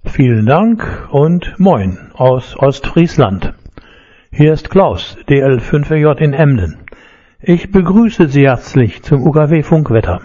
Vielen Dank und Moin aus Ostfriesland. Hier ist Klaus, DL5J in Emden. Ich begrüße Sie herzlich zum UKW Funkwetter.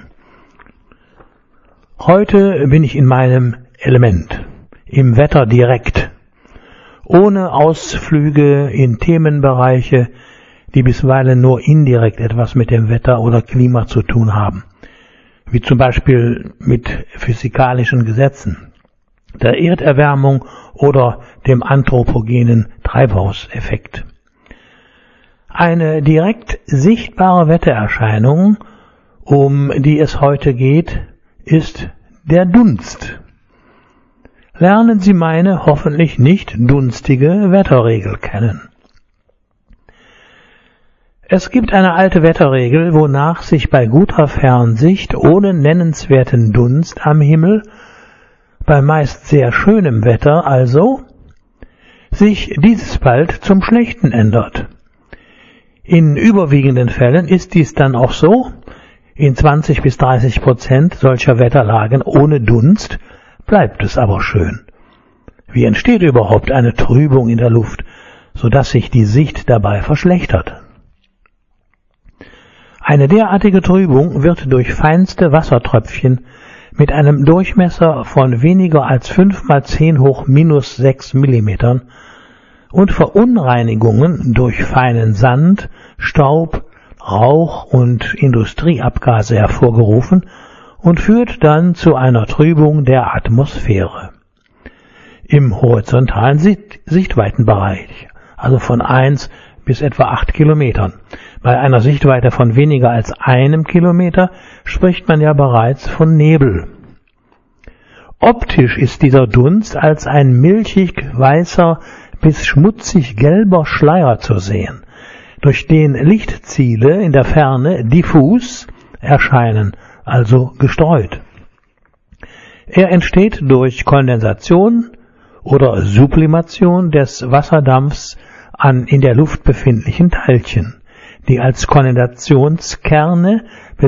Heute bin ich in meinem Element, im Wetter direkt, ohne Ausflüge in Themenbereiche, die bisweilen nur indirekt etwas mit dem Wetter oder Klima zu tun haben, wie zum Beispiel mit physikalischen Gesetzen, der Erderwärmung oder dem anthropogenen Treibhauseffekt. Eine direkt sichtbare Wettererscheinung, um die es heute geht, ist der Dunst. Lernen Sie meine hoffentlich nicht dunstige Wetterregel kennen. Es gibt eine alte Wetterregel, wonach sich bei guter Fernsicht ohne nennenswerten Dunst am Himmel bei meist sehr schönem Wetter also, sich dieses bald zum Schlechten ändert. In überwiegenden Fällen ist dies dann auch so, in 20-30% solcher Wetterlagen ohne Dunst bleibt es aber schön. Wie entsteht überhaupt eine Trübung in der Luft, sodass sich die Sicht dabei verschlechtert? Eine derartige Trübung wird durch feinste Wassertröpfchen mit einem Durchmesser von weniger als 5 mal 10 hoch minus 6 Millimetern und Verunreinigungen durch feinen Sand, Staub, Rauch und Industrieabgase hervorgerufen und führt dann zu einer Trübung der Atmosphäre. Im horizontalen Sichtweitenbereich, also von 1 bis etwa 8 Kilometern. Bei einer Sichtweite von weniger als 1 Kilometer spricht man ja bereits von Nebel. Optisch ist dieser Dunst als ein milchig-weißer bis schmutzig-gelber Schleier zu sehen, durch den Lichtziele in der Ferne diffus erscheinen, also gestreut. Er entsteht durch Kondensation oder Sublimation des Wasserdampfs an in der Luft befindlichen Teilchen, die als Kondensationskerne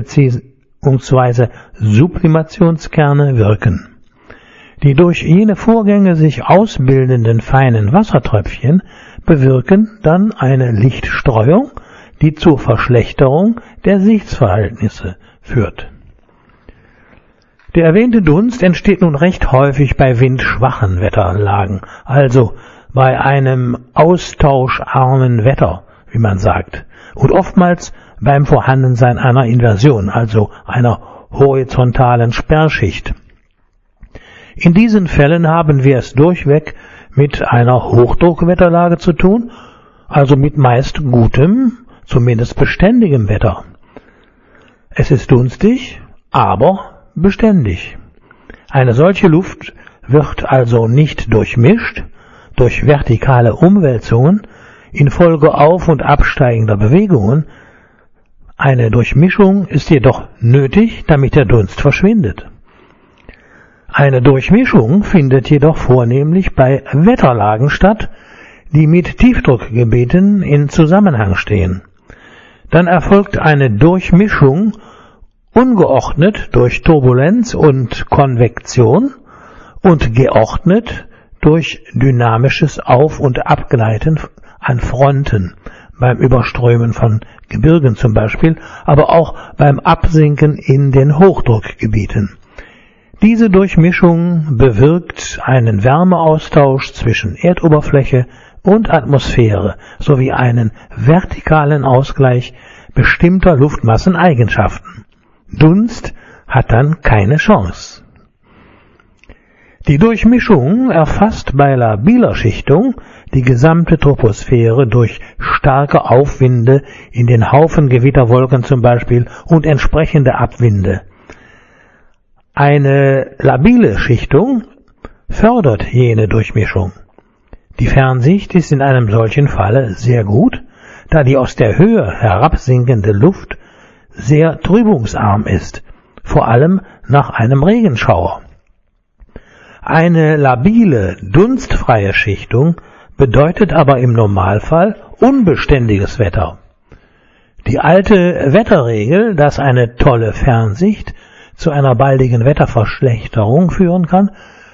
bzw. Sublimationskerne wirken. Die durch jene Vorgänge sich ausbildenden feinen Wassertröpfchen bewirken dann eine Lichtstreuung, die zur Verschlechterung der Sichtverhältnisse führt. Der erwähnte Dunst entsteht nun recht häufig bei windschwachen Wetterlagen, also bei einem austauscharmen Wetter, wie man sagt, und oftmals beim Vorhandensein einer Inversion, also einer horizontalen Sperrschicht. In diesen Fällen haben wir es durchweg mit einer Hochdruckwetterlage zu tun, also mit meist gutem, zumindest beständigem Wetter. Es ist dunstig, aber beständig. Eine solche Luft wird also nicht durchmischt durch vertikale Umwälzungen infolge auf- und absteigender Bewegungen. Eine Durchmischung ist jedoch nötig, damit der Dunst verschwindet. Eine Durchmischung findet jedoch vornehmlich bei Wetterlagen statt, die mit Tiefdruckgebieten in Zusammenhang stehen. Dann erfolgt eine Durchmischung ungeordnet durch Turbulenz und Konvektion und geordnet durch dynamisches Auf- und Abgleiten an Fronten, beim Überströmen von Gebirgen zum Beispiel, aber auch beim Absinken in den Hochdruckgebieten. Diese Durchmischung bewirkt einen Wärmeaustausch zwischen Erdoberfläche und Atmosphäre sowie einen vertikalen Ausgleich bestimmter Luftmasseneigenschaften. Dunst hat dann keine Chance. Die Durchmischung erfasst bei labiler Schichtung die gesamte Troposphäre durch starke Aufwinde in den Haufengewitterwolken zum Beispiel und entsprechende Abwinde. Eine labile Schichtung fördert jene Durchmischung. Die Fernsicht ist in einem solchen Falle sehr gut, da die aus der Höhe herabsinkende Luft sehr trübungsarm ist, vor allem nach einem Regenschauer. Eine labile, dunstfreie Schichtung bedeutet aber im Normalfall unbeständiges Wetter. Die alte Wetterregel, dass eine tolle Fernsicht zu einer baldigen Wetterverschlechterung führen kann,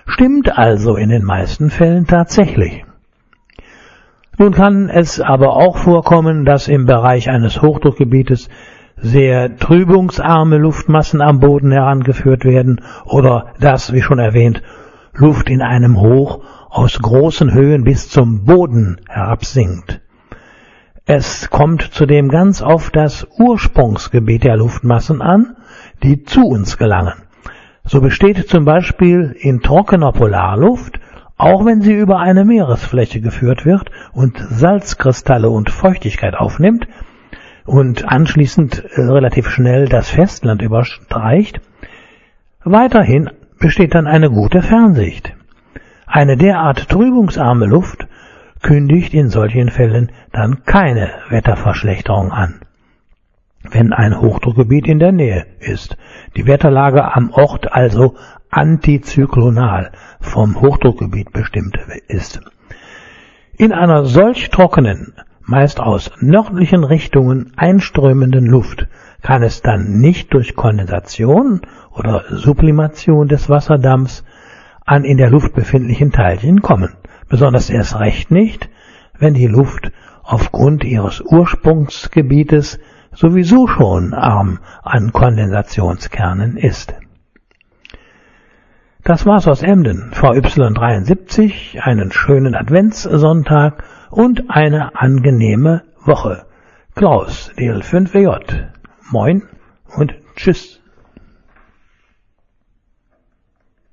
Stimmt also in den meisten Fällen tatsächlich. Nun kann es aber auch vorkommen, dass im Bereich eines Hochdruckgebietes sehr trübungsarme Luftmassen am Boden herangeführt werden oder dass, wie schon erwähnt, Luft in einem Hoch aus großen Höhen bis zum Boden herabsinkt. Es kommt zudem ganz auf das Ursprungsgebiet der Luftmassen an, die zu uns gelangen. So besteht zum Beispiel in trockener Polarluft, auch wenn sie über eine Meeresfläche geführt wird und Salzkristalle und Feuchtigkeit aufnimmt und anschließend relativ schnell das Festland überstreicht, weiterhin besteht dann eine gute Fernsicht. Eine derart trübungsarme Luft kündigt in solchen Fällen dann keine Wetterverschlechterung an, wenn ein Hochdruckgebiet in der Nähe ist, die Wetterlage am Ort also antizyklonal vom Hochdruckgebiet bestimmt ist. In einer solch trockenen, meist aus nördlichen Richtungen einströmenden Luft kann es dann nicht durch Kondensation oder Sublimation des Wasserdampfs an in der Luft befindlichen Teilchen kommen, besonders erst recht nicht, wenn die Luft aufgrund ihres Ursprungsgebietes sowieso schon arm an Kondensationskernen ist. Das war's aus Emden, VY73, einen schönen Adventssonntag und eine angenehme Woche. Klaus, DL5WJ. Moin und tschüss.